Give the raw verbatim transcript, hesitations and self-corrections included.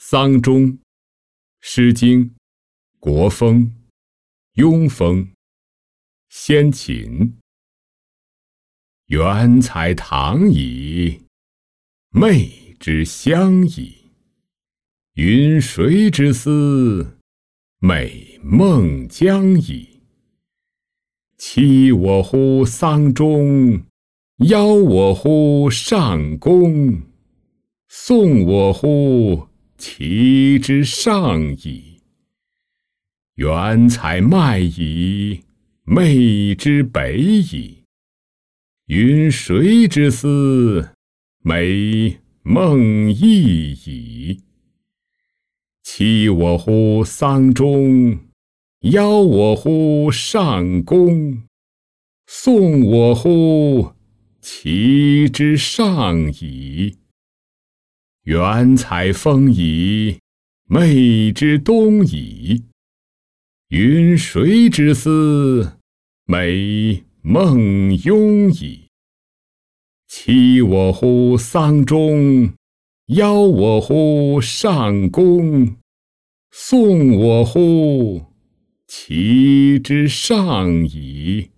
丧钟，诗经，国风，庸风，先秦。元采唐矣，昧之乡矣。云谁之思？美孟姜矣。欺我乎丧钟，邀我乎上宫，送我乎齐之上矣。元采麦矣，昧之北矣。云谁之思？美孟懿矣。欺我乎丧钟，邀我乎上宫，送我乎齐之上矣。元采风矣，昧之东矣。云谁之思？美孟雍矣。欺我乎丧钟，邀我乎上宫，送我乎齐之上矣。